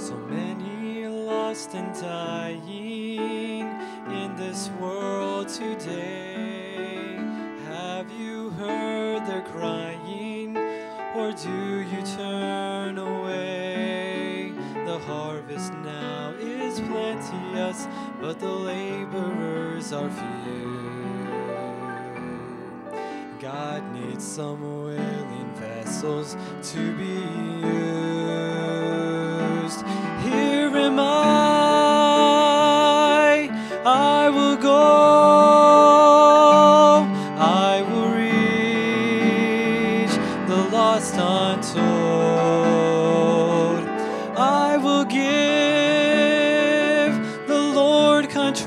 So many lost and dying in this world today. Have you heard their crying, or do you turn away? The harvest now is plenteous, but the laborers are few. God needs some willing vessels to be used. Here am I will go, I will reach the lost untold. I will give the Lord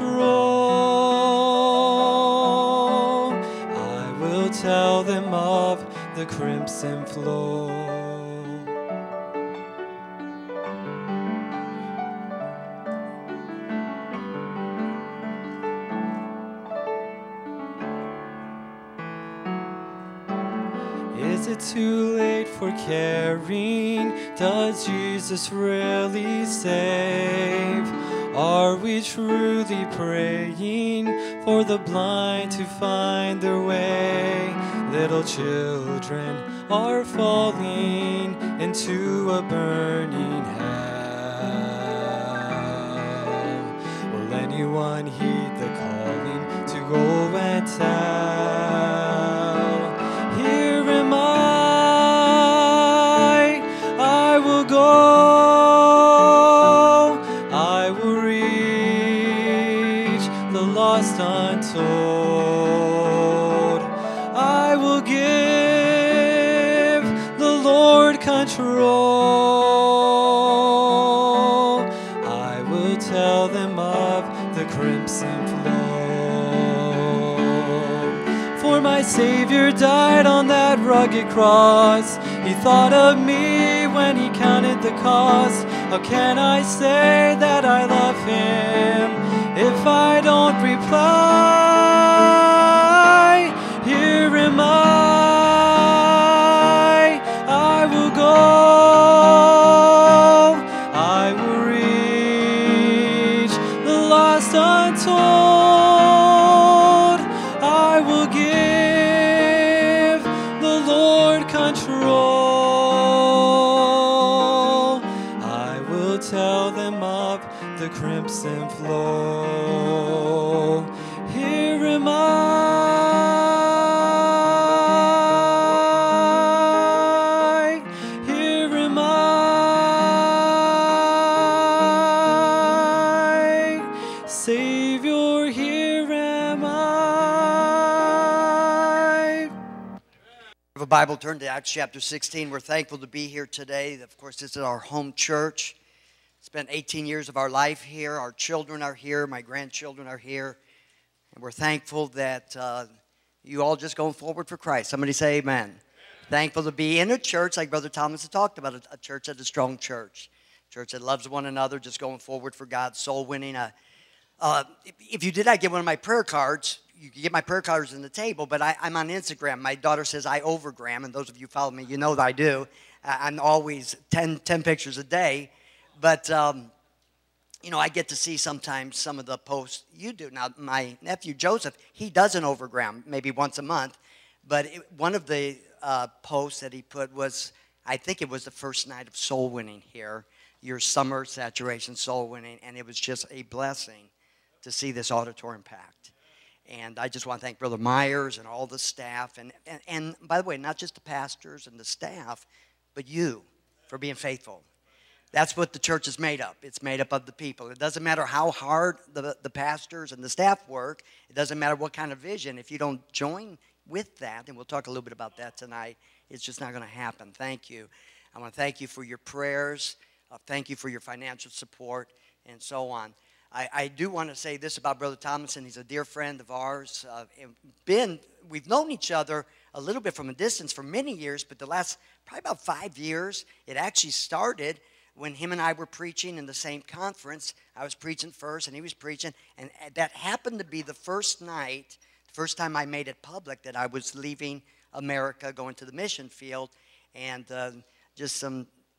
control. I will tell them of the crimson flow. Is it too late for caring? Does Jesus really save? Are we truly praying for the blind to find their way? Little children are falling into a burning hell. Will anyone heed the calling to go and tell? Here am I will go, I will reach the lost untold. I will give the Lord control. I will tell them of the crimson flow. For my Savior died on that rugged cross. He thought of me when he counted the cost. How can I say that I love him if I don't reply? Here am I will go, I will reach the lost untold. I will give the Lord control. I will tell them of the crimson flow. Here am here am I, Savior, here am I. Have a Bible, turn to Acts chapter 16. We're thankful to be here today. Of course, this is our home church. Spent 18 years of our life here. Our children are here. My grandchildren are here. And we're thankful that you all just going forward for Christ. Somebody say amen. Amen. Thankful to be in a church like Brother Thomas has talked about, a church that's a strong church. A church that loves one another, just going forward for God, soul winning. If you did not get one of my prayer cards, you can get my prayer cards on the table, but I'm on Instagram. My daughter says I overgram, and those of you who follow me, you know that I do. I'm always 10 pictures a day. But, you know, I get to see sometimes some of the posts you do. Now, my nephew Joseph, he doesn't overgram, maybe once a month. But one of the posts that he put was, I think it was the first night of soul winning here, your summer saturation soul winning, and it was just a blessing to see this auditorium packed. And I just want to thank Brother Myers and all the staff. And by the way, not just the pastors and the staff, but you for being faithful. That's what the church is made up. It's made up of the people. It doesn't matter how hard the pastors and the staff work. It doesn't matter what kind of vision. If you don't join with that, and we'll talk a little bit about that tonight, it's just not going to happen. Thank you. I want to thank you for your prayers. Thank you for your financial support and so on. I do want to say this about Brother Thomason. He's a dear friend of ours. We've known each other a little bit from a distance for many years, but the last probably about 5 years, it actually started when him and I were preaching in the same conference. I was preaching first, and he was preaching, and that happened to be the first night, the first time I made it public that I was leaving America, going to the mission field, and just some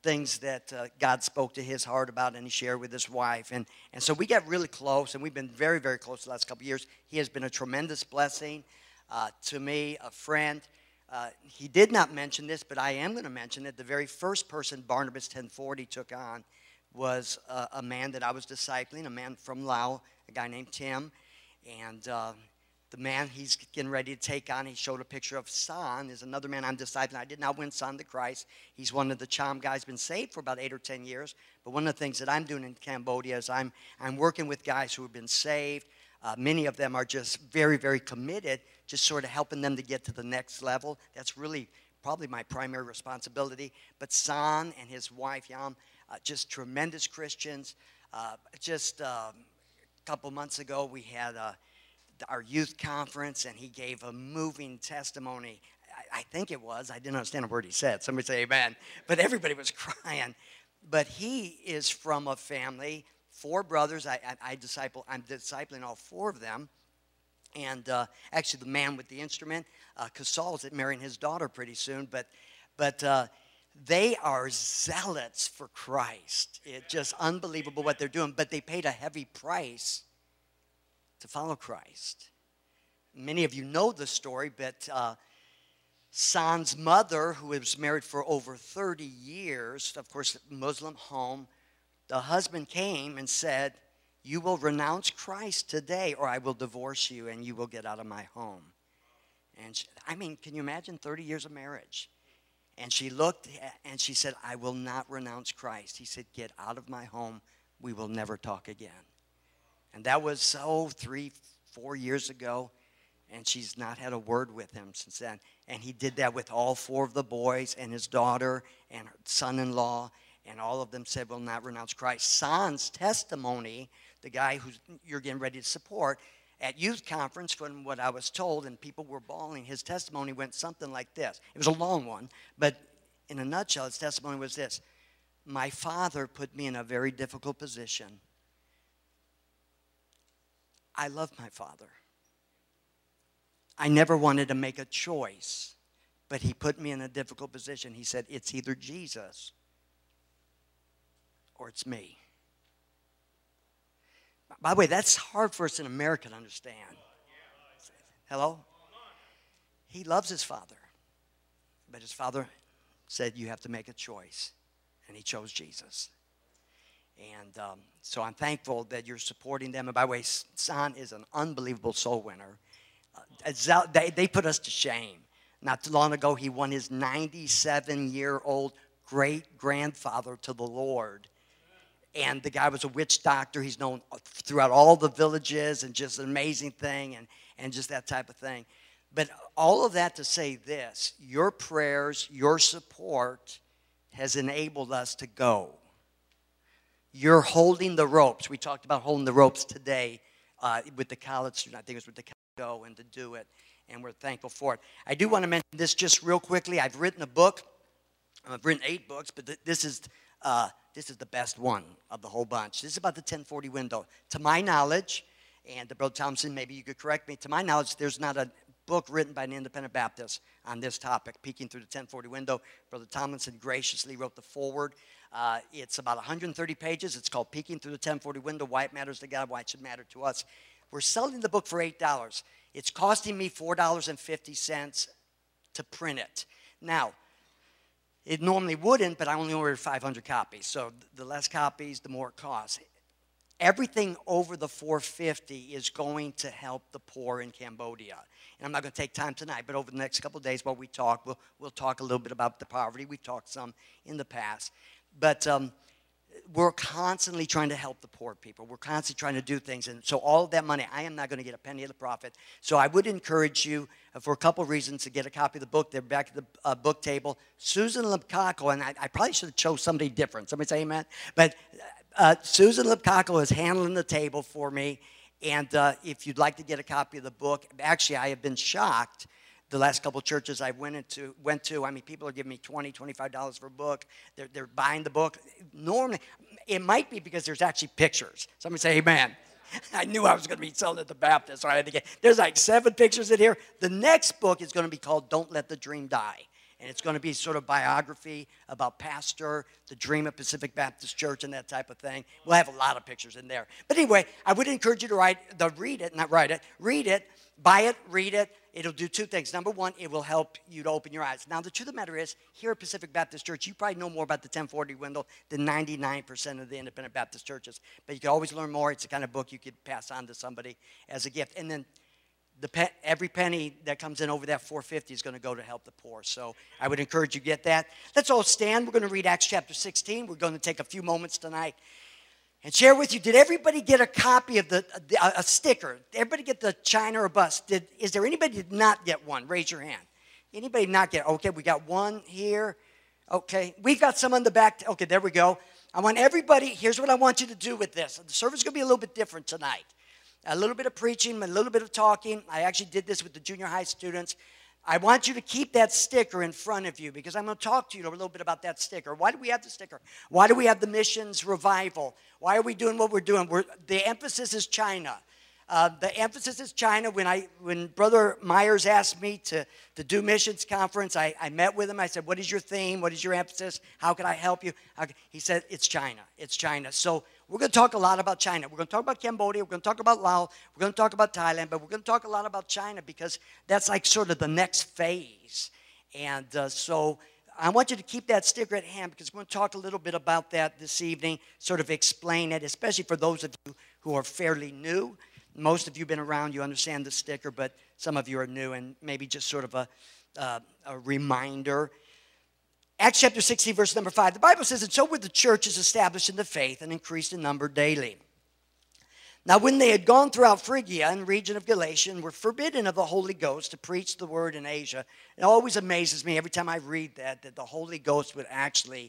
things that God spoke to his heart about, and he shared with his wife. And so we got really close, and we've been very, very close the last couple of years. He has been a tremendous blessing to me, a friend. He did not mention this, but I am going to mention it. The very first person Barnabas 1040 took on was a man that I was discipling, a man from Laos, a guy named Tim. And the man he's getting ready to take on, he showed a picture of San, is another man I'm discipling. I did not win San to Christ. He's one of the Cham guys, been saved for about 8 or 10 years. But one of the things that I'm doing in Cambodia is I'm working with guys who have been saved. Many of them are just very, very committed, just sort of helping them to get to the next level. That's really probably my primary responsibility. But San and his wife, Yam, just tremendous Christians. Just a couple months ago, we had our youth conference, and he gave a moving testimony. I think it was. I didn't understand a word he said. Somebody say amen. But everybody was crying. But he is from a family, 4 brothers. I'm discipling all 4 of them. And actually, the man with the instrument, Casal, is marrying his daughter pretty soon. But they are zealots for Christ. It's just unbelievable what they're doing. But they paid a heavy price to follow Christ. Many of you know the story, but San's mother, who was married for over 30 years, of course, Muslim home, the husband came and said, "You will renounce Christ today, or I will divorce you, and you will get out of my home." And can you imagine 30 years of marriage? And she looked and she said, "I will not renounce Christ." He said, "Get out of my home. We will never talk again." And that was 3-4 years ago, and she's not had a word with him since then. And he did that with all 4 of the boys and his daughter and her son-in-law, and all of them said, "Will not renounce Christ." San's testimony, the guy who you're getting ready to support, at youth conference, from what I was told, and people were bawling, his testimony went something like this. It was a long one, but in a nutshell, his testimony was this: "My father put me in a very difficult position. I love my father. I never wanted to make a choice, but he put me in a difficult position." He said, "It's either Jesus or it's me." By the way, that's hard for us in America to understand. Hello? He loves his father, but his father said, "You have to make a choice," and he chose Jesus. And so I'm thankful that you're supporting them. And by the way, San is an unbelievable soul winner. They put us to shame. Not too long ago, he won his 97-year-old great-grandfather to the Lord. And the guy was a witch doctor. He's known throughout all the villages, and just an amazing thing, and just that type of thing. But all of that to say this: your prayers, your support has enabled us to go. You're holding the ropes. We talked about holding the ropes today with the college student. I think it was with the college go and to do it, and we're thankful for it. I do want to mention this just real quickly. I've written a book. I've written 8 books, but this is the best one of the whole bunch. This is about the 1040 window. To my knowledge, and Brother Thompson, maybe you could correct me, to my knowledge, there's not a book written by an independent Baptist on this topic, peeking through the 1040 window. Brother Tomlinson graciously wrote the foreword. It's about 130 pages. It's called Peeking Through the 1040 Window, Why It Matters to God, Why It Should Matter to Us. We're selling the book for $8. It's costing me $4.50 to print it. Now, it normally wouldn't, but I only ordered 500 copies. So the less copies, the more it costs. Everything over the $4.50 is going to help the poor in Cambodia. And I'm not going to take time tonight, but over the next couple of days while we talk, we'll talk a little bit about the poverty. We've talked some in the past. But we're constantly trying to help the poor people. We're constantly trying to do things. And so all of that money, I am not going to get a penny of the profit. So I would encourage you, for a couple of reasons, to get a copy of the book. They're back at the book table. Susan Lipkako, and I probably should have chose somebody different. Somebody say amen? But Susan Lipkako is handling the table for me. And if you'd like to get a copy of the book, actually, I have been shocked. The last couple of churches I went to, I mean, people are giving me $20, $25 for a book. They're buying the book. Normally, it might be because there's actually pictures. Somebody say amen. I knew I was going to be selling at the Baptist, so I had to get. There's like 7 pictures in here. The next book is going to be called Don't Let the Dream Die. And it's going to be sort of biography about pastor, the dream of Pacific Baptist Church, and that type of thing. We'll have a lot of pictures in there. But anyway, I would encourage you to read it, buy it, read it. It'll do two things. Number one, it will help you to open your eyes. Now, the truth of the matter is, here at Pacific Baptist Church, you probably know more about the 1040 window than 99% of the independent Baptist churches. But you can always learn more. It's the kind of book you could pass on to somebody as a gift. And then every penny that comes in over that $4.50 is going to go to help the poor. So I would encourage you to get that. Let's all stand. We're going to read Acts chapter 16. We're going to take a few moments tonight and share with you. Did everybody get a copy of a sticker? Did everybody get the China or bus? Is there anybody that did not get one? Raise your hand. Anybody not get? Okay, we got one here. Okay, we've got some on the back. Okay, there we go. I want everybody, here's what I want you to do with this. The service is going to be a little bit different tonight. A little bit of preaching, a little bit of talking. I actually did this with the junior high students. I want you to keep that sticker in front of you because I'm going to talk to you a little bit about that sticker. Why do we have the sticker? Why do we have the missions revival? Why are we doing what we're doing? The emphasis is China. The emphasis is China. When Brother Myers asked me to do missions conference, I met with him. I said, what is your theme? What is your emphasis? How can I help you? He said, it's China. It's China. So we're going to talk a lot about China. We're going to talk about Cambodia. We're going to talk about Laos. We're going to talk about Thailand. But we're going to talk a lot about China because that's like sort of the next phase. And so I want you to keep that sticker at hand because we're going to talk a little bit about that this evening, sort of explain it, especially for those of you who are fairly new. Most of you have been around, you understand the sticker, but some of you are new and maybe just sort of a reminder. Acts chapter 16, verse number 5. The Bible says, and so were the churches established in the faith and increased in number daily. Now when they had gone throughout Phrygia and region of Galatia and were forbidden of the Holy Ghost to preach the word in Asia, it always amazes me every time I read that the Holy Ghost would actually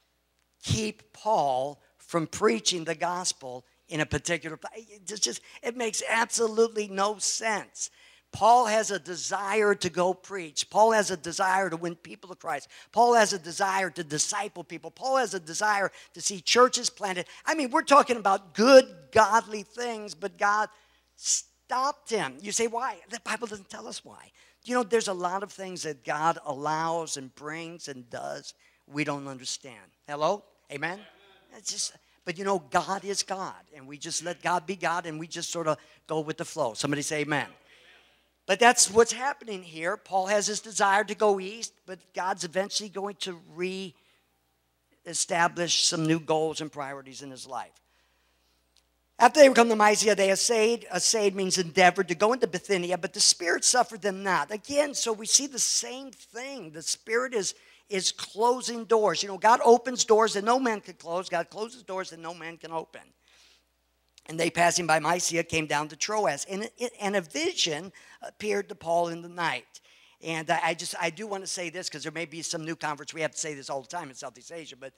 keep Paul from preaching the gospel in a particular place. It makes absolutely no sense. Paul has a desire to go preach. Paul has a desire to win people to Christ. Paul has a desire to disciple people. Paul has a desire to see churches planted. I mean, we're talking about good, godly things, but God stopped him. You say, why? The Bible doesn't tell us why. You know, there's a lot of things that God allows and brings and does we don't understand. Hello? Amen? It's just... But you know, God is God, and we just let God be God, and we just sort of go with the flow. Somebody say amen. But that's what's happening here. Paul has his desire to go east, but God's eventually going to re-establish some new goals and priorities in his life. After they come to Mysia, they essayed means endeavored to go into Bithynia, but the Spirit suffered them not. Again, so we see the same thing. The Spirit is closing doors. You know, God opens doors that no man can close. God closes doors that no man can open. And they, passing by Mysia, came down to Troas. And a vision appeared to Paul in the night. And I do want to say this because there may be some new converts. We have to say this all the time in Southeast Asia. But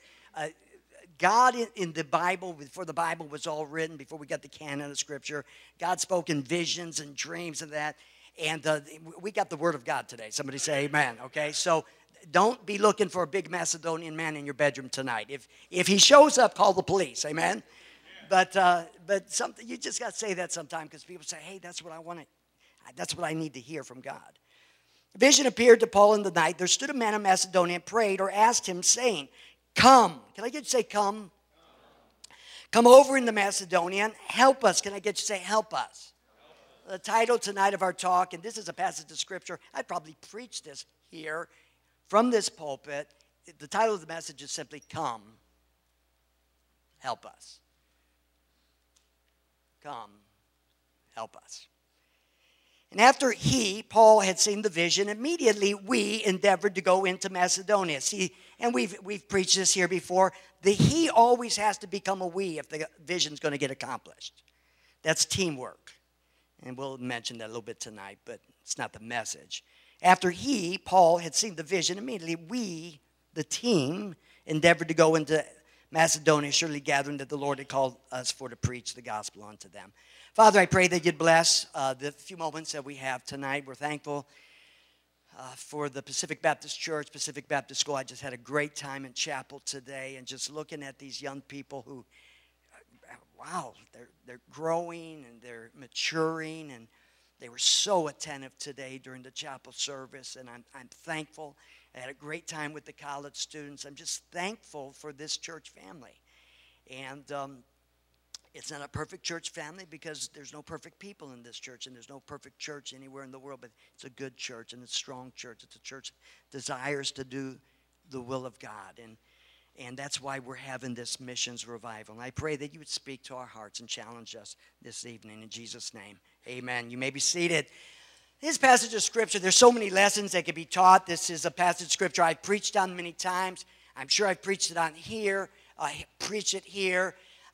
God in the Bible, before the Bible was all written, before we got the canon of Scripture, God spoke in visions and dreams and that. And we got the Word of God today. Somebody say amen, okay? So don't be looking for a big Macedonian man in your bedroom tonight. If he shows up, call the police, amen? But something you just got to say that sometime because people say, hey, that's what I want. That's what I need to hear from God. A vision appeared to Paul in the night. There stood a man of Macedonia and prayed or asked him, saying, come. Can I get you to say come? Come over into Macedonia and help us. Can I get you to say help us? The title tonight of our talk, and this is a passage of Scripture. I'd probably preach this here from this pulpit. The title of the message is simply, come, help us. Come, help us. And after Paul, had seen the vision, immediately we endeavored to go into Macedonia. See, and we've preached this here before. The he always has to become a we if the vision's going to get accomplished. That's teamwork. And we'll mention that a little bit tonight, but it's not the message. After Paul, had seen the vision, immediately we, the team, endeavored to go into Macedonia, surely gathering that the Lord had called us for to preach the gospel unto them. Father, I pray that you'd bless the few moments that we have tonight. We're thankful for the Pacific Baptist Church, Pacific Baptist School. I just had a great time in chapel today and just looking at these young people who, wow, they're growing and they're maturing, and they were so attentive today during the chapel service, and I'm thankful. I had a great time with the college students. I'm just thankful for this church family. And it's not a perfect church family because there's no perfect people in this church, and there's no perfect church anywhere in the world, but it's a good church and it's a strong church. It's a church that desires to do the will of God. And that's why we're having this missions revival. And I pray that you would speak to our hearts and challenge us this evening in Jesus' name. Amen. You may be seated. This passage of Scripture, there's so many lessons that can be taught. This is a passage of Scripture I've preached on many times. I'm sure I've preached it on here. I preach it here.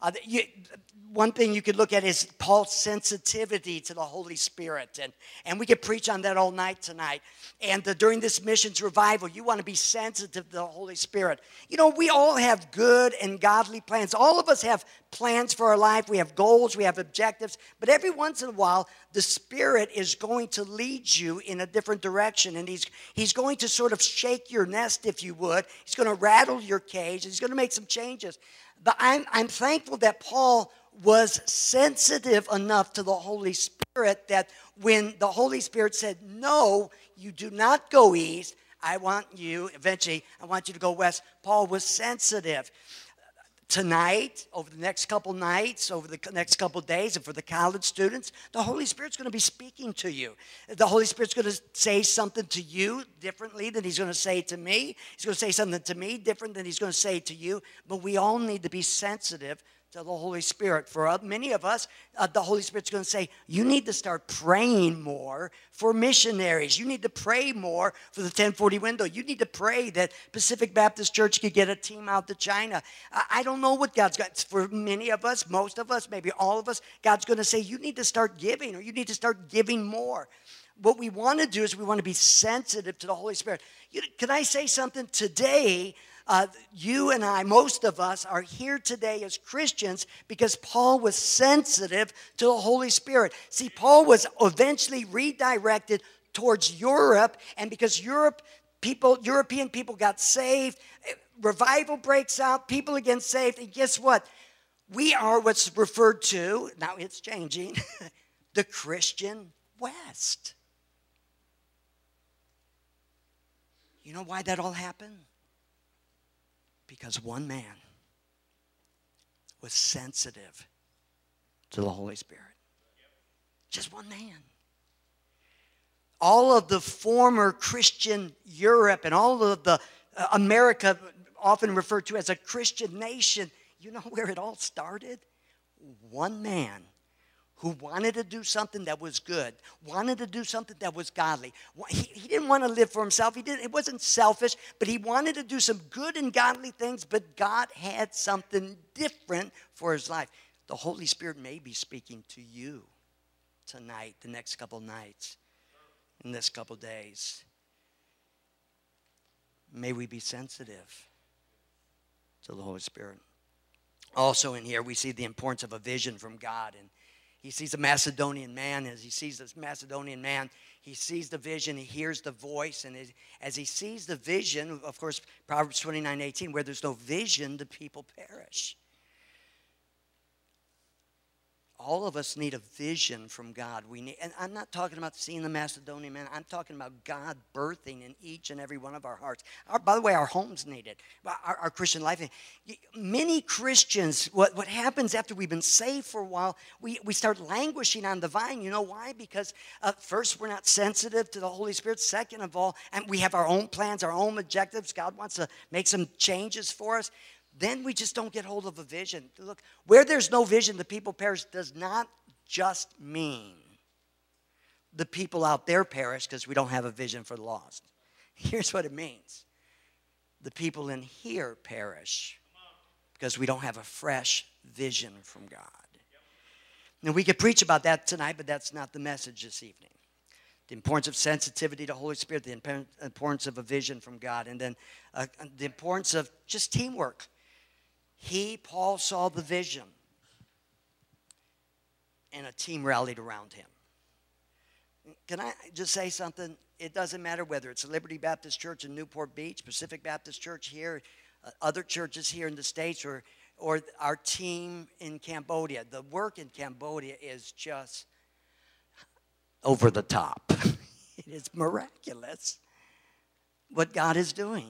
One thing you could look at is Paul's sensitivity to the Holy Spirit. And we could preach on that all night tonight. And during this missions revival, you want to be sensitive to the Holy Spirit. You know, we all have good and godly plans. All of us have plans for our life. We have goals. We have objectives. But every once in a while, the Spirit is going to lead you in a different direction. And he's going to sort of shake your nest, if you would. He's going to rattle your cage. He's going to make some changes. But I'm thankful that Paul was sensitive enough to the Holy Spirit that when the Holy Spirit said, no, you do not go east, I want you to go west. Paul was sensitive. Tonight, over the next couple nights, over the next couple days, and for the college students, the Holy Spirit's going to be speaking to you. The Holy Spirit's going to say something to you differently than he's going to say to me. He's going to say something to me different than he's going to say to you. But we all need to be sensitive to the Holy Spirit. For many of us, the Holy Spirit's going to say, you need to start praying more for missionaries. You need to pray more for the 1040 window. You need to pray that Pacific Baptist Church could get a team out to China. I don't know what God's got. For many of us, most of us, maybe all of us, God's going to say, you need to start giving, or you need to start giving more. What we want to do is we want to be sensitive to the Holy Spirit. Can I say something today? You and I, most of us, are here today as Christians because Paul was sensitive to the Holy Spirit. See, Paul was eventually redirected towards Europe, and because European people got saved, revival breaks out, people get saved, and guess what? We are what's referred to, now it's changing, the Christian West. You know why that all happened? Because one man was sensitive to the Holy Spirit. Just one man. All of the former Christian Europe and all of the America, often referred to as a Christian nation, you know where it all started? One man who wanted to do something that was good, wanted to do something that was godly. He didn't want to live for himself. It wasn't selfish, but he wanted to do some good and godly things, but God had something different for his life. The Holy Spirit may be speaking to you tonight, the next couple nights, in this couple days. May we be sensitive to the Holy Spirit. Also in here, we see the importance of a vision from God. And he sees a Macedonian man. As he sees this Macedonian man, he sees the vision, he hears the voice, and as he sees the vision, of course, Proverbs 29:18, where there's no vision, the people perish. All of us need a vision from God. And I'm not talking about seeing the Macedonian man. I'm talking about God birthing in each and every one of our hearts. By the way, our homes need it. Our Christian life. Many Christians, what happens after we've been saved for a while, we start languishing on the vine. You know why? Because first, we're not sensitive to the Holy Spirit. Second of all, and we have our own plans, our own objectives. God wants to make some changes for us. Then we just don't get hold of a vision. Look, where there's no vision, the people perish does not just mean the people out there perish because we don't have a vision for the lost. Here's what it means. The people in here perish because we don't have a fresh vision from God. Now, we could preach about that tonight, but that's not the message this evening. The importance of sensitivity to the Holy Spirit, the importance of a vision from God, and then the importance of just teamwork. Paul saw the vision, and a team rallied around him. Can I just say something? It doesn't matter whether it's Liberty Baptist Church in Newport Beach, Pacific Baptist Church here, other churches here in the States, or our team in Cambodia. The work in Cambodia is just over the top. It is miraculous. what God is doing.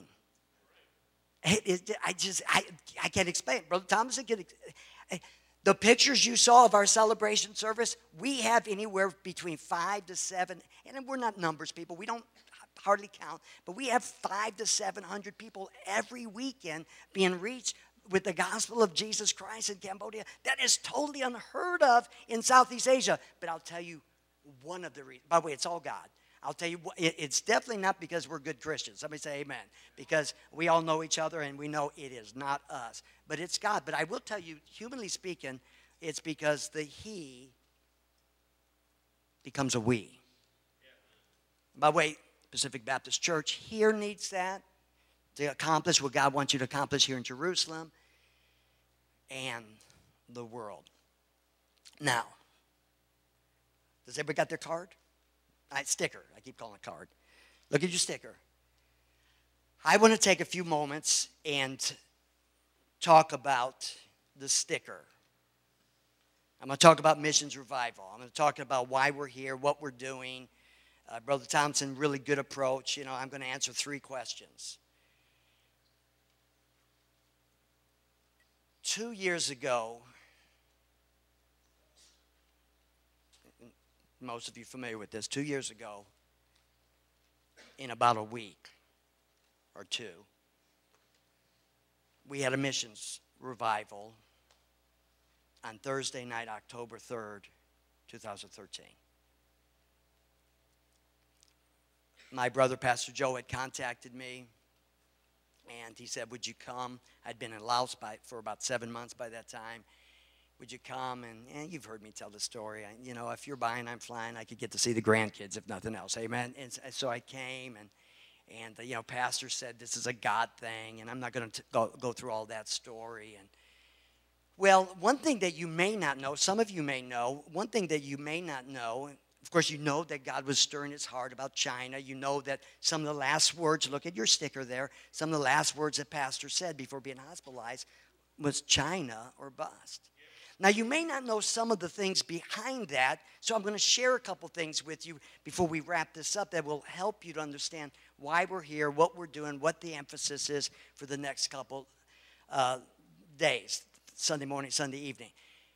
I can't explain. Brother Thomas, the pictures you saw of our celebration service, we have anywhere between 5 to 7, and we're not numbers people. We don't hardly count, but we have 500 to 700 people every weekend being reached with the gospel of Jesus Christ in Cambodia. That is totally unheard of in Southeast Asia. But I'll tell you one of the reasons. By the way, it's all God. I'll tell you, it's definitely not because we're good Christians. Somebody say amen. Because we all know each other and we know it is not us. But it's God. But I will tell you, humanly speaking, it's because the he becomes a we. By the way, Pacific Baptist Church here needs that to accomplish what God wants you to accomplish here in Jerusalem and the world. Now, does everybody got their card? Sticker. I keep calling it card. Look at your sticker. I want to take a few moments and talk about the sticker. I'm going to talk about missions revival. I'm going to talk about why we're here, what we're doing. Brother Thompson, really good approach. I'm going to answer 3 questions. 2 years ago, most of you familiar with this, 2 years ago, in about a week or 2, we had a missions revival on Thursday night, October 3rd, 2013. My brother, Pastor Joe, had contacted me, and he said, would you come? I'd been in Laos for about 7 months by that time. Would you come? And you've heard me tell the story. If you're buying, I'm flying. I could get to see the grandkids, if nothing else. Amen. And so I came, and pastor said, this is a God thing, and I'm not going to go through all that story. And well, one thing that you may not know, some of you may know, one thing that you may not know, of course, you know that God was stirring his heart about China. You know that some of the last words, look at your sticker there, some of the last words that pastor said before being hospitalized was China or bust. Now, you may not know some of the things behind that, so I'm going to share a couple things with you before we wrap this up that will help you to understand why we're here, what we're doing, what the emphasis is for the next couple days, Sunday morning, Sunday evening.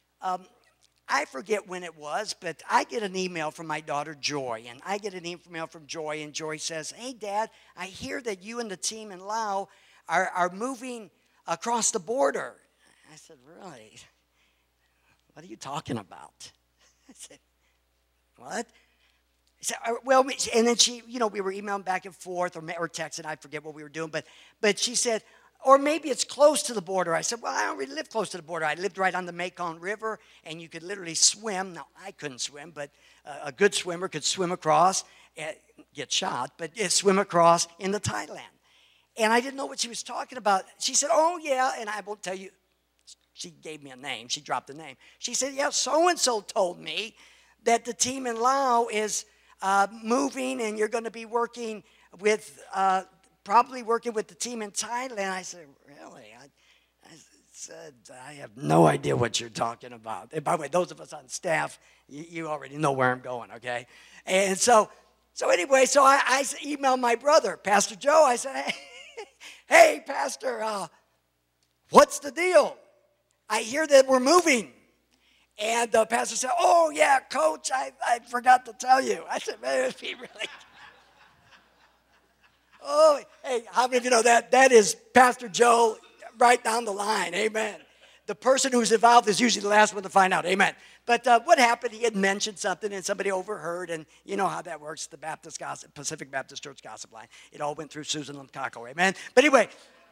I forget when it was, but I get an email from my daughter, Joy, and I get an email from Joy, and Joy says, hey, Dad, I hear that you and the team in Laos are moving across the border. I said, really? What are you talking about? I said, what? He said, well, and then she, we were emailing back and forth or texting. I forget what we were doing. But she said, or maybe it's close to the border. I said, well, I don't really live close to the border. I lived right on the Mekong River, and you could literally swim. Now, I couldn't swim, but a good swimmer could swim across, get shot, but swim across into Thailand. And I didn't know what she was talking about. She said, oh, yeah, and I won't tell you. She gave me a name. She dropped a name. She said, yeah, so-and-so told me that the team in Laos is moving, and you're going to be working with, probably working with the team in Thailand. I said, really? I said, I have no idea what you're talking about. And by the way, those of us on staff, you already know where I'm going, okay? And so anyway, I emailed my brother, Pastor Joe. I said, hey, Pastor, what's the deal? I hear that we're moving. And the pastor said, oh, yeah, Coach, I forgot to tell you. I said, man, it'd be really... Oh, hey, how many of you know that? That is Pastor Joe right down the line. Amen. The person who's involved is usually the last one to find out. Amen. But what happened, he had mentioned something, and somebody overheard, and you know how that works, the Pacific Baptist Church gossip line. It all went through Susan Limcaco. Amen. But anyway,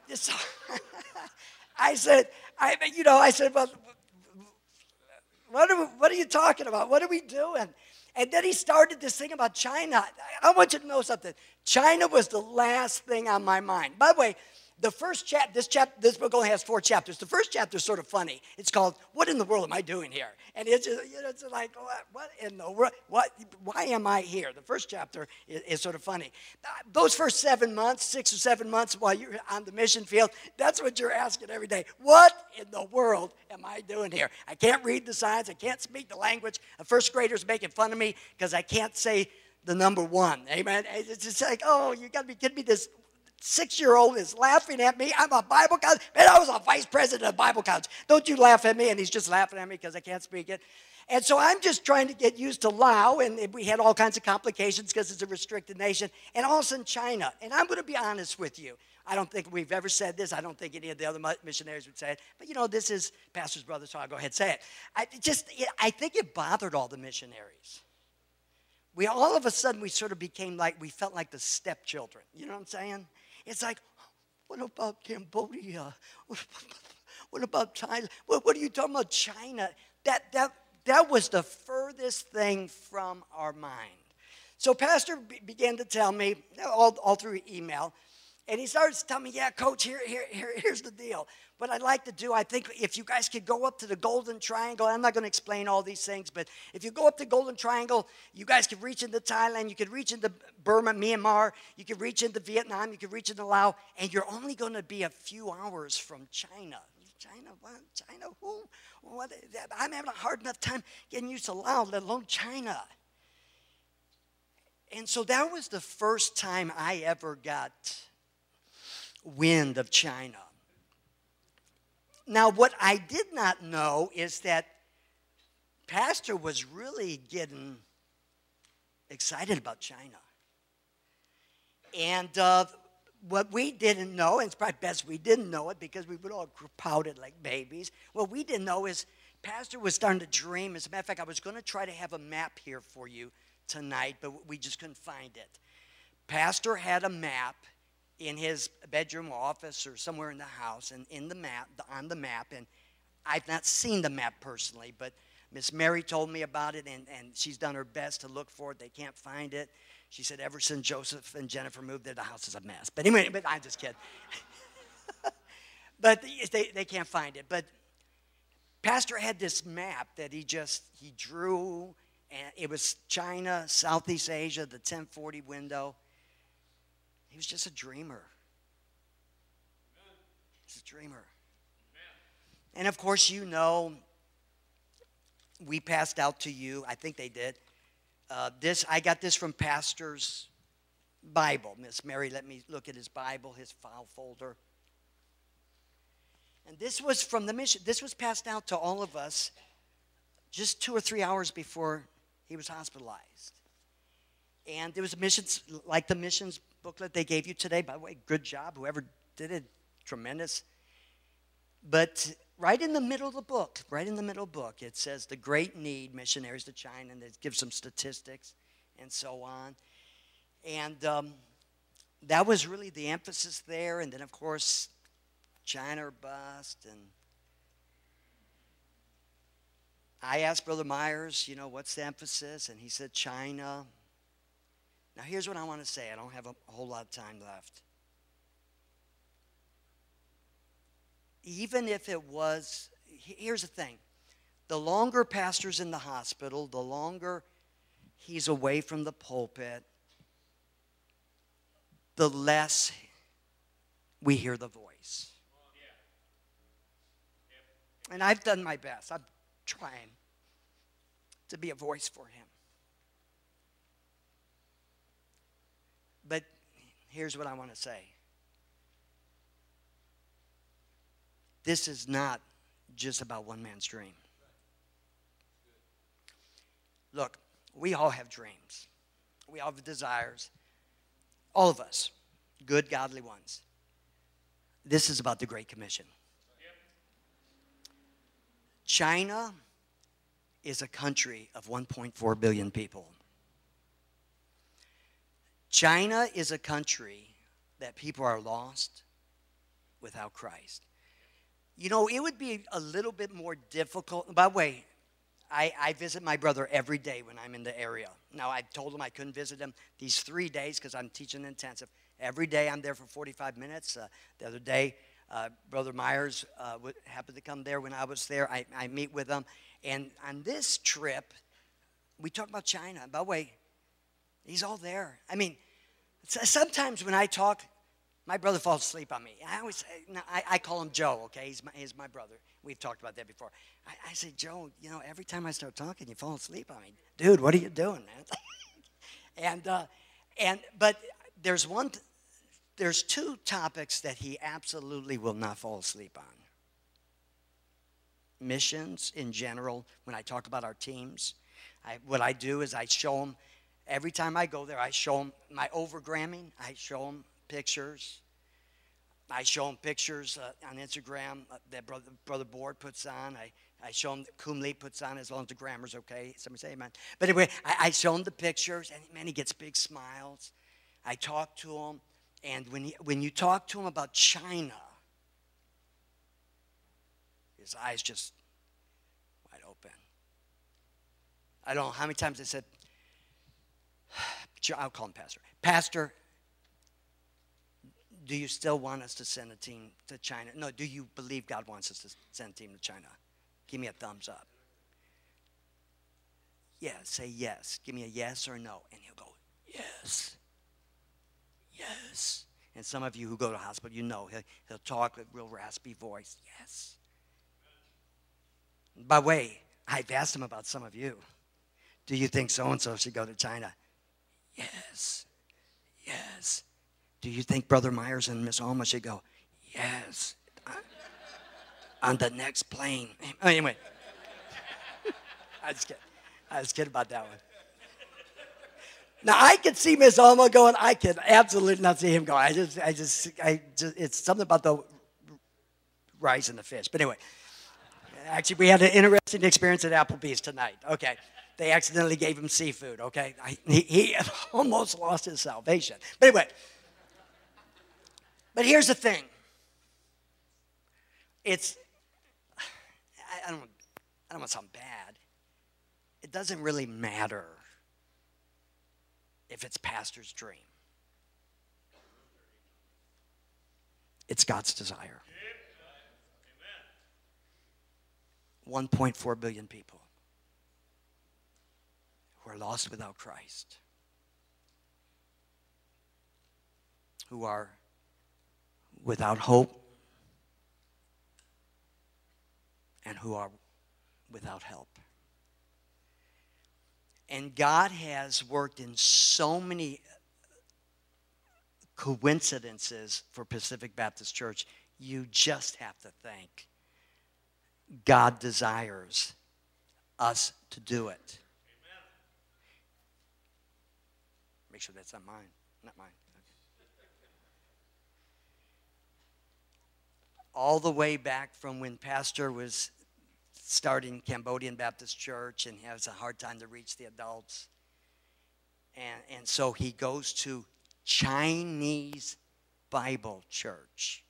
I said, well, what are you talking about? What are we doing? And then he started this thing about China. I want you to know something. China was the last thing on my mind. By the way, the first this book only has 4 chapters. The first chapter is sort of funny. It's called, What in the World Am I Doing Here? And it's just, it's like, what in the world? Why am I here? The first chapter is sort of funny. Those first 7 months, 6 or 7 months while you're on the mission field, that's what you're asking every day. What in the world am I doing here? I can't read the signs. I can't speak the language. A first grader's making fun of me because I can't say the number one. Amen. It's just like, oh, you got to be kidding me. This 6-year-old is laughing at me. I'm a Bible college. Man, I was a vice president of Bible college. Don't you laugh at me? And he's just laughing at me because I can't speak it. And so I'm just trying to get used to Lao, and we had all kinds of complications because it's a restricted nation. And all of a sudden, China. And I'm going to be honest with you. I don't think we've ever said this. I don't think any of the other missionaries would say it. But, you know, this is Pastor's brother, so I'll go ahead and say it. I think it bothered all the missionaries. All of a sudden, we sort of became like, we felt like the stepchildren. You know what I'm saying? It's like, what about Cambodia? What about Thailand? What are you talking about, China? That was the furthest thing from our mind. So Pastor began to tell me, all through email, and he starts telling me, yeah, Coach, here's the deal. What I'd like to do, I think if you guys could go up to the Golden Triangle, I'm not going to explain all these things, but if you go up to the Golden Triangle, you guys could reach into Thailand, you could reach into Burma, Myanmar, you could reach into Vietnam, you could reach into Laos, and you're only going to be a few hours from China. China, what? China, who? What? I'm having a hard enough time getting used to Laos, let alone China. And so that was the first time I ever got wind of China. Now, what I did not know is that Pastor was really getting excited about China. And what we didn't know, and it's probably best we didn't know it because we would all pouted like babies. What we didn't know is Pastor was starting to dream. As a matter of fact, I was going to try to have a map here for you tonight, but we just couldn't find it. Pastor had a map in his bedroom office or somewhere in the house, and on the map, and I've not seen the map personally, but Miss Mary told me about it, and she's done her best to look for it. They can't find it. She said ever since Joseph and Jennifer moved there, the house is a mess. But anyway, I'm just kidding. But they can't find it. But Pastor had this map that he drew, and it was China, Southeast Asia, the 1040 window. He was just a dreamer. He's a dreamer. And of course, you know, we passed out to you. I think they did. I got this from Pastor's Bible. Miss Mary let me look at his Bible, his file folder. And this was from the mission. This was passed out to all of us just 2 or 3 hours before he was hospitalized. And there was missions, like the missions booklet they gave you today. By the way, good job. Whoever did it, tremendous. But right in the middle of the book, it says the great need, missionaries to China, and it gives some statistics and so on. And that was really the emphasis there. And then, of course, China or bust. And I asked Brother Myers, you know, what's the emphasis? And he said China. Now, here's what I want to say. I don't have a whole lot of time left. Even if it was, here's the thing. The longer Pastor's in the hospital, the longer he's away from the pulpit, the less we hear the voice. And I've done my best. I'm trying to be a voice for him. But here's what I want to say. This is not just about one man's dream. Look, we all have dreams. We all have desires. All of us, good, godly ones. This is about the Great Commission. China is a country of 1.4 billion people. China is a country that people are lost without Christ. You know, it would be a little bit more difficult. By the way, I visit my brother every day when I'm in the area. Now, I told him I couldn't visit him these 3 days because I'm teaching intensive. Every day I'm there for 45 minutes. The other day, Brother Myers happened to come there when I was there. I meet with him. And on this trip, we talk about China. By the way, he's all there. I mean, sometimes when I talk, my brother falls asleep on me. I call him Joe, okay? He's my brother. We've talked about that before. I say, Joe, you know, every time I start talking, you fall asleep on me. Dude, what are you doing, man? But there's two topics that he absolutely will not fall asleep on. Missions in general, when I talk about our teams, what I do is I show them, every time I go there, I show them my overgramming. I show them pictures. I show them pictures on Instagram that Brother Board puts on. I show them that Kumli puts on, as long as the grammar's okay. Somebody say amen. But anyway, I show him the pictures, and man, he gets big smiles. I talk to him, and when you talk to him about China, his eyes just wide open. I don't know how many times I said, I'll call him Pastor. Pastor, do you still want us to send a team to China? No, do you believe God wants us to send a team to China? Give me a thumbs up. Yeah, say yes. Give me a yes or a no. And he'll go, yes. Yes. And some of you who go to the hospital, you know, he'll talk with a real raspy voice. Yes. By the way, I've asked him about some of you. Do you think so-and-so should go to China? Yes. Yes. Do you think Brother Myers and Miss Alma should go? Yes. On the next plane. Anyway. I was kidding about that one. Now, I could see Miss Alma going. I could absolutely not see him going. I just, it's something about the rice and the fish. But anyway, actually, we had an interesting experience at Applebee's tonight. Okay. They accidentally gave him seafood, okay? He almost lost his salvation. But anyway, but here's the thing. I don't want to sound bad. It doesn't really matter if it's pastor's dream. It's God's desire. 1.4 billion people who are lost without Christ, who are without hope, and who are without help. And God has worked in so many coincidences for Pacific Baptist Church. You just have to think God desires us to do it. Amen. Make sure that's not mine. Not mine. Okay. All the way back from when Pastor was starting Cambodian Baptist Church and has a hard time to reach the adults. And so he goes to Chinese Bible Church.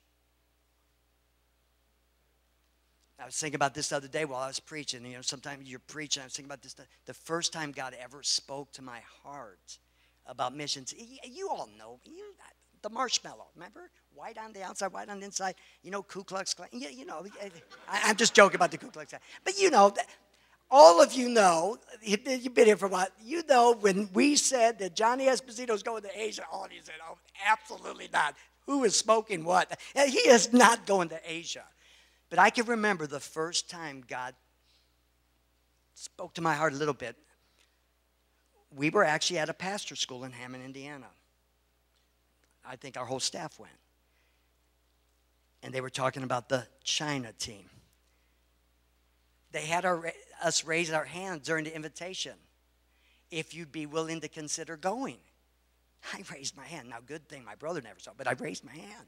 I was thinking about this the other day while I was preaching. You know, sometimes you're preaching. I was thinking about this. The first time God ever spoke to my heart about missions. You all know. The marshmallow, remember? White on the outside, white on the inside. You know, Ku Klux Klan. You know, I'm just joking about the Ku Klux Klan. But you know, all of you know, you've been here for a while. You know when we said that Johnny Esposito's going to Asia, all of you said, oh, absolutely not. Who is smoking what? He is not going to Asia. But I can remember the first time God spoke to my heart a little bit. We were actually at a pastor school in Hammond, Indiana. I think our whole staff went. And they were talking about the China team. They had us raise our hands during the invitation. If you'd be willing to consider going. I raised my hand. Now, good thing my brother never saw, but I raised my hand.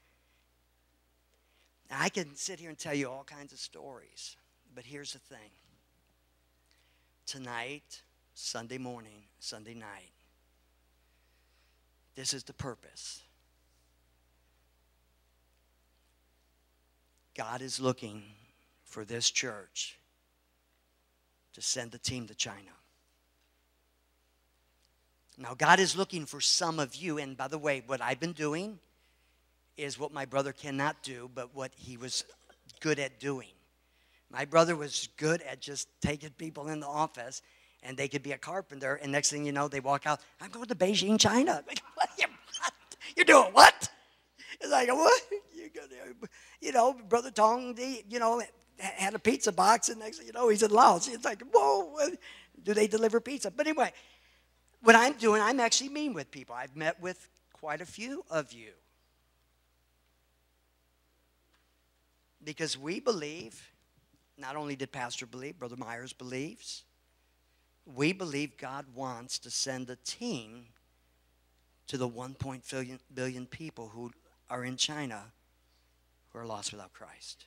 Now, I can sit here and tell you all kinds of stories, but here's the thing. Tonight, Sunday morning, Sunday night, this is the purpose. God is looking for this church to send a team to China. Now, God is looking for some of you, and by the way, what I've been doing is what my brother cannot do, but what he was good at doing. My brother was good at just taking people in the office, and they could be a carpenter, and next thing you know, they walk out, I'm going to Beijing, China. You're doing what? It's like, what? You know, Brother Tong, you know, had a pizza box, and next thing you know, he's in Laos. It's like, whoa, do they deliver pizza? But anyway, what I'm doing, I'm actually meeting with people. I've met with quite a few of you. Because we believe, not only did Pastor believe, Brother Myers believes, we believe God wants to send a team to the 1.1 billion people who are in China who are lost without Christ.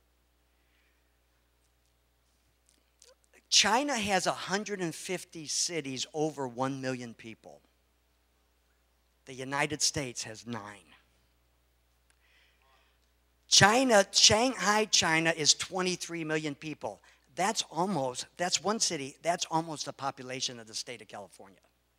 China has 150 cities over 1 million people. The United States has 9. Shanghai, China is 23 million people. That's one city, that's almost the population of the state of California.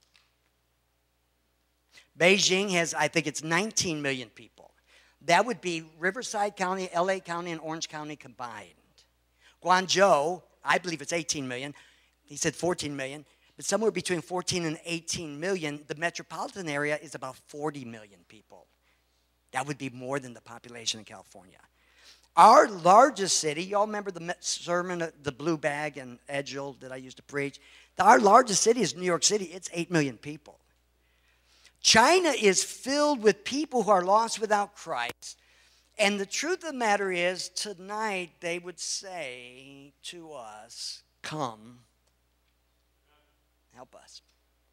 Beijing has, I think it's 19 million people. That would be Riverside County, LA County, and Orange County combined. Guangzhou, I believe it's 18 million. He said 14 million. But somewhere between 14 and 18 million, the metropolitan area is about 40 million people. That would be more than the population in California. Our largest city, y'all remember the sermon, the blue bag and Edgel that I used to preach? Our largest city is New York City. It's 8 million people. China is filled with people who are lost without Christ. And the truth of the matter is, tonight they would say to us, come, help us.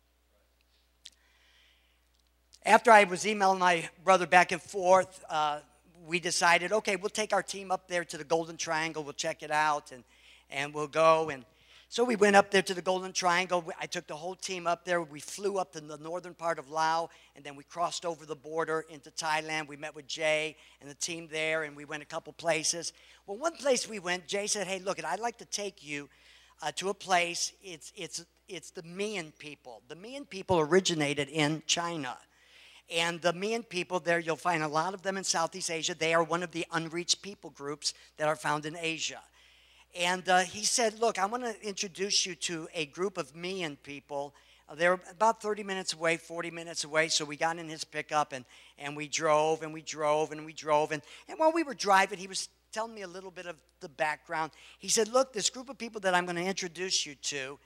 After I was emailing my brother back and forth, we decided, okay, we'll take our team up there to the Golden Triangle. We'll check it out, and we'll go. And so we went up there to the Golden Triangle. I took the whole team up there. We flew up to the northern part of Laos, and then we crossed over the border into Thailand. We met with Jay and the team there, and we went a couple places. Well, one place we went, Jay said, hey, look, I'd like to take you to a place. It's the Mian people. The Mian people originated in China. And the Mian people there, you'll find a lot of them in Southeast Asia. They are one of the unreached people groups that are found in Asia. And he said, look, I want to introduce you to a group of Mian people. They're about 30 minutes away, 40 minutes away. So we got in his pickup, and we drove, and we drove, and we drove. And while we were driving, he was telling me a little bit of the background. He said, look, this group of people that I'm going to introduce you to,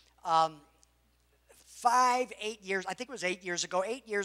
8 years, I think it was 8 years ago,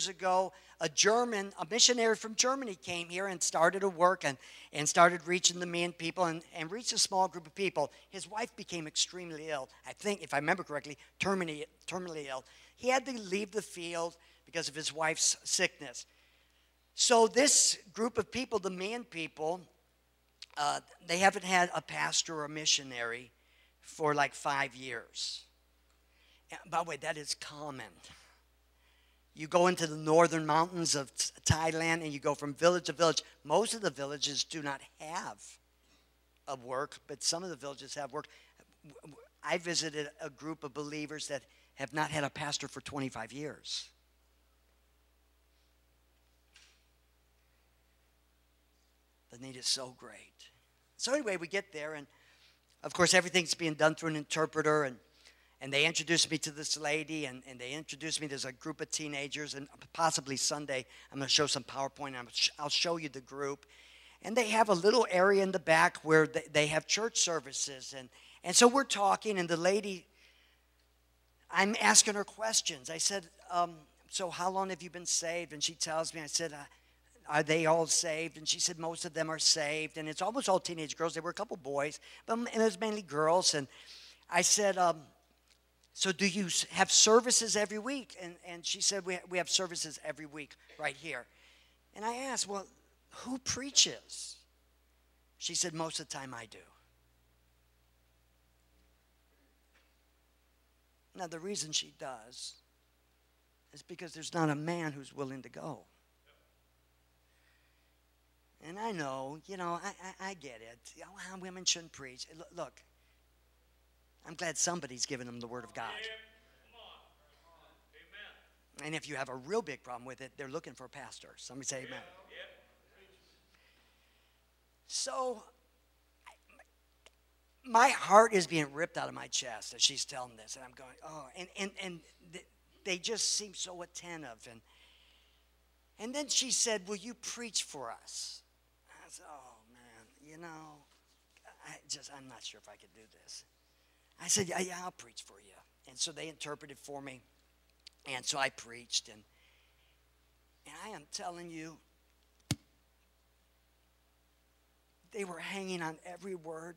a missionary from Germany came here and started a work and started reaching the Mian people and reached a small group of people. His wife became extremely ill. I think, if I remember correctly, terminally ill. He had to leave the field because of his wife's sickness. So this group of people, the Mian people, they haven't had a pastor or a missionary for like 5 years. And by the way, that is common. You go into the northern mountains of Thailand and you go from village to village. Most of the villages do not have a work, but some of the villages have work. I visited a group of believers that have not had a pastor for 25 years. The need is so great. So anyway, we get there, and of course everything's being done through an interpreter, and they introduced me to this lady, and they introduced me. There's a group of teenagers, and possibly Sunday I'm going to show some PowerPoint, and I'll show you the group. And they have a little area in the back where they have church services. And so we're talking, and the lady, I'm asking her questions. I said, so how long have you been saved? And she tells me, I said, are they all saved? And she said, most of them are saved. And it's almost all teenage girls. There were a couple boys, and it was mainly girls. And I said, so do you have services every week? And she said, we have services every week right here. And I asked, well, who preaches? She said, most of the time I do. Now, the reason she does is because there's not a man who's willing to go. And I know, I get it. Women shouldn't preach. Look, I'm glad somebody's giving them the Word of God. And if you have a real big problem with it, they're looking for a pastor. Somebody say amen. So, my heart is being ripped out of my chest as she's telling this. And I'm going, oh, and they just seem so attentive. And then she said, will you preach for us? I said, oh, man, I'm not sure if I could do this. I said, yeah, I'll preach for you. And so they interpreted for me. And so I preached, and I am telling you, they were hanging on every word.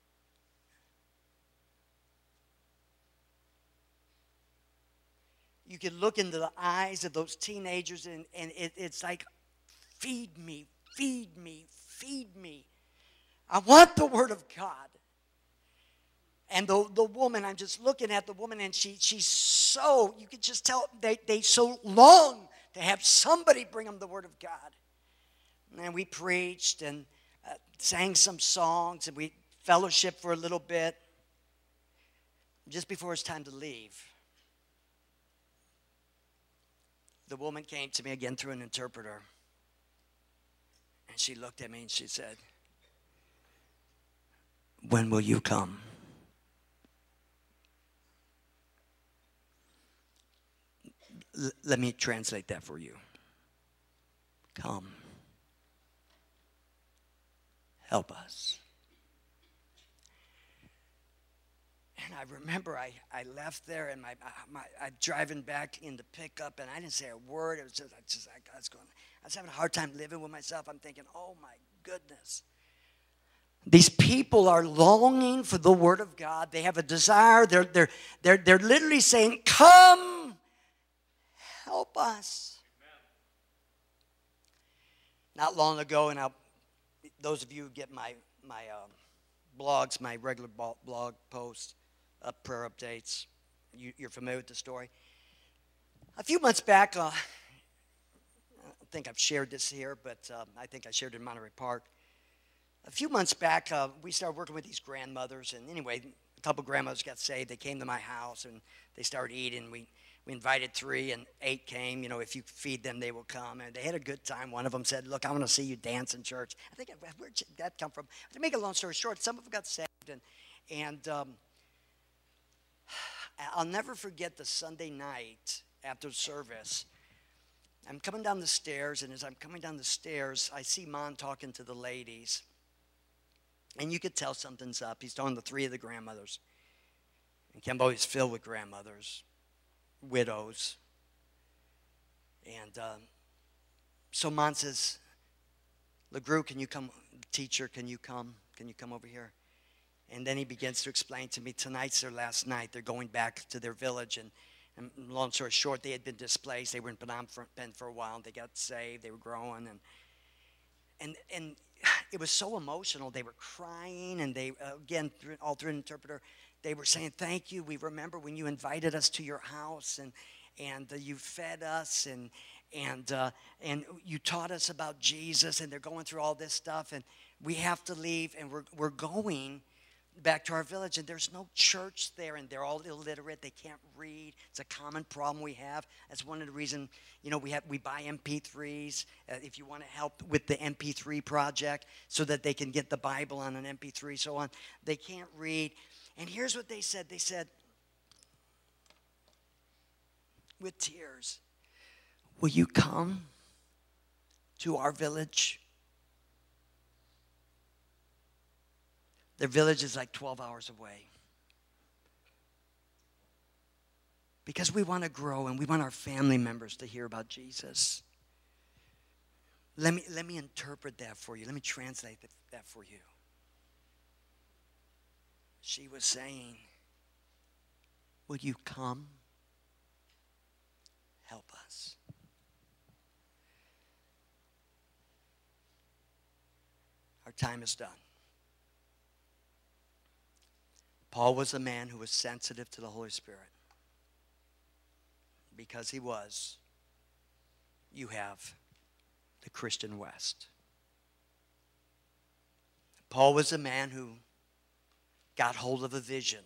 You could look into the eyes of those teenagers, and it's like, feed me, feed me, feed me. I want the Word of God. And the woman, I'm just looking at the woman, and she's so, you could just tell, they so long to have somebody bring them the Word of God. And we preached and sang some songs, and we fellowshiped for a little bit. Just before it's time to leave, the woman came to me again through an interpreter. And she looked at me and she said, "When will you come?" Let me translate that for you. Come. Help us. And I remember I left there, and I'm driving back in the pickup, and I didn't say a word. It was just like I was having a hard time living with myself. I'm thinking, oh my goodness. These people are longing for the Word of God. They have a desire. They're literally saying, "Come, help us." Amen. Not long ago, and those of you who get my blogs, my regular blog posts, prayer updates, you're familiar with the story. A few months back, I don't think I've shared this here, but I think I shared it in Monterey Park. A few months back, we started working with these grandmothers, and anyway, a couple grandmothers got saved. They came to my house, and they started eating. We invited 3, and 8 came. You know, if you feed them, they will come. And they had a good time. One of them said, "Look, I want to see you dance in church." I think, where'd that come from? To make a long story short, some of them got saved, and I'll never forget the Sunday night after service. I'm coming down the stairs, and as I'm coming down the stairs, I see Mom talking to the ladies. And you could tell something's up. He's talking to 3 of the grandmothers. And Kembo is filled with grandmothers, widows. And so Mom says, "LeGrew, can you come? Teacher, can you come? Can you come over here?" And then he begins to explain to me, tonight's their last night. They're going back to their village. And long story short, they had been displaced. They were in Phnom Penh for a while. They got saved. They were growing. And it was so emotional. They were crying. And they, again, all through an interpreter, they were saying, "Thank you. We remember when you invited us to your house. And you fed us. And you taught us about Jesus." And they're going through all this stuff. And we have to leave. And we're going back to our village, and there's no church there, and they're all illiterate. They can't read. It's a common problem we have. That's one of the reasons, you know, we buy MP3s if you want to help with the MP3 project so that they can get the Bible on an MP3, so on. They can't read. And here's what they said. They said, with tears, "Will you come to our village?" Their village is like 12 hours away. Because we want to grow, and we want our family members to hear about Jesus. Let me interpret that for you. Let me translate that for you. She was saying, "Will you come? Help us." Our time is done. Paul was a man who was sensitive to the Holy Spirit. Because he was, you have the Christian West. Paul was a man who got hold of a vision,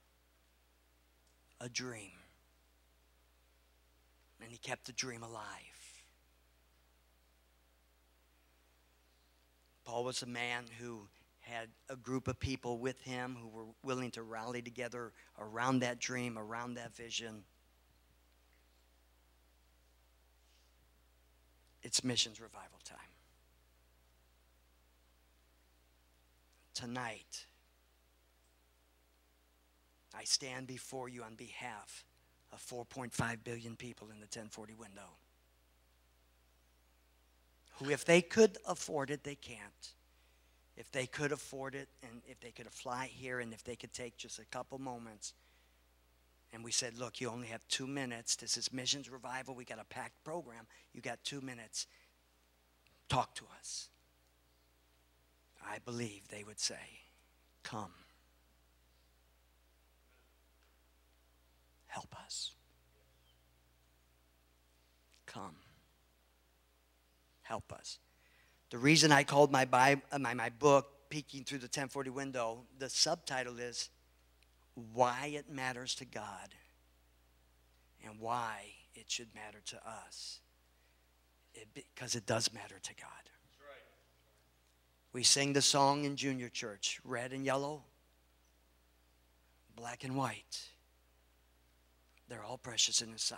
a dream, and he kept the dream alive. Paul was a man who had a group of people with him who were willing to rally together around that dream, around that vision. It's missions revival time. Tonight, I stand before you on behalf of 4.5 billion people in the 1040 window, who, if they could afford it, they can't. If they could afford it, and if they could fly here, and if they could take just a couple moments, and we said, look, you only have 2 minutes. This is Missions Revival. We got a packed program. You got 2 minutes. Talk to us. I believe they would say, come. Help us. Come. Help us. The reason I called my book, Peeking Through the 1040 Window, the subtitle is Why It Matters to God and Why It Should Matter to Us. Because it does matter to God. That's right. We sing the song in junior church, red and yellow, black and white. They're all precious in His sight.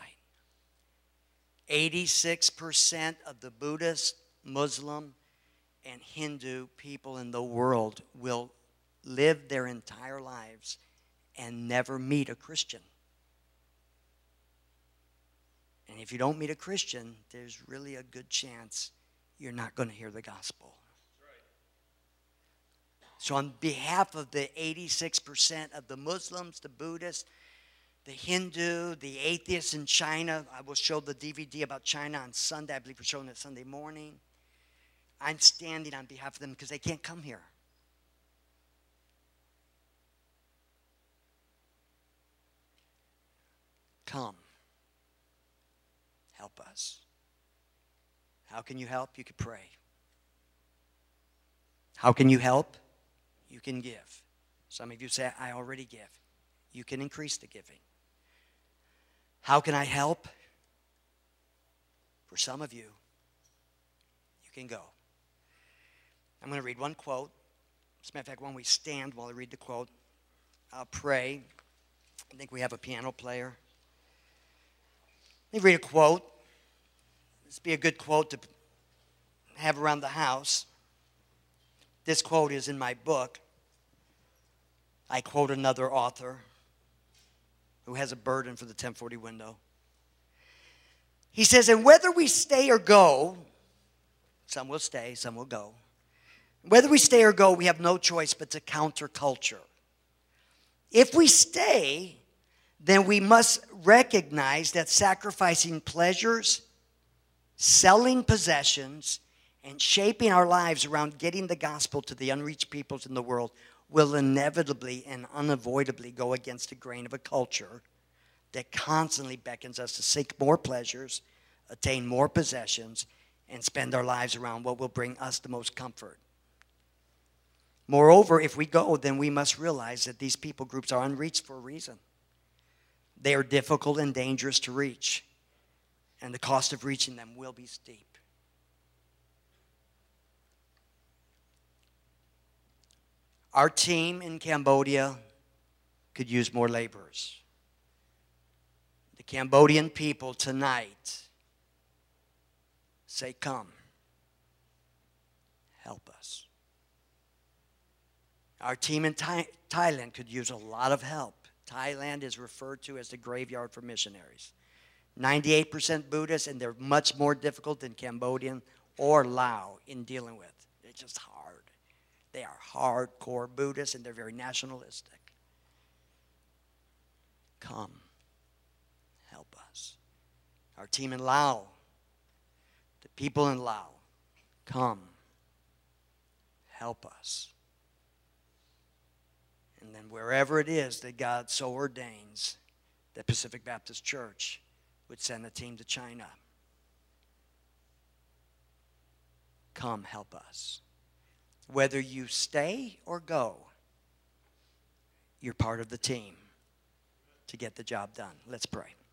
86% of the Buddhist, Muslim, and Hindu people in the world will live their entire lives and never meet a Christian. And if you don't meet a Christian, there's really a good chance you're not going to hear the gospel. So on behalf of the 86% of the Muslims, the Buddhists, the Hindu, the atheists in China, I will show the DVD about China on Sunday. I believe we're showing it Sunday morning. I'm standing on behalf of them because they can't come here. Come. Help us. How can you help? You can pray. How can you help? You can give. Some of you say, I already give. You can increase the giving. How can I help? For some of you, you can go. I'm going to read one quote. As a matter of fact, when we stand while I read the quote, I'll pray. I think we have a piano player. Let me read a quote. This would be a good quote to have around the house. This quote is in my book. I quote another author who has a burden for the 1040 window. He says, and whether we stay or go, some will stay, some will go. Whether we stay or go, we have no choice but to counter culture. If we stay, then we must recognize that sacrificing pleasures, selling possessions, and shaping our lives around getting the gospel to the unreached peoples in the world will inevitably and unavoidably go against the grain of a culture that constantly beckons us to seek more pleasures, attain more possessions, and spend our lives around what will bring us the most comfort. Moreover, if we go, then we must realize that these people groups are unreached for a reason. They are difficult and dangerous to reach, and the cost of reaching them will be steep. Our team in Cambodia could use more laborers. The Cambodian people tonight say, come, help us. Our team in Thailand could use a lot of help. Thailand is referred to as the graveyard for missionaries. 98% Buddhist, and they're much more difficult than Cambodian or Lao in dealing with. They're just hard. They are hardcore Buddhists, and they're very nationalistic. Come, help us. Our team in Laos, the people in Laos, come, help us. And then wherever it is that God so ordains that Pacific Baptist Church would send a team to China. Come help us. Whether you stay or go, you're part of the team to get the job done. Let's pray.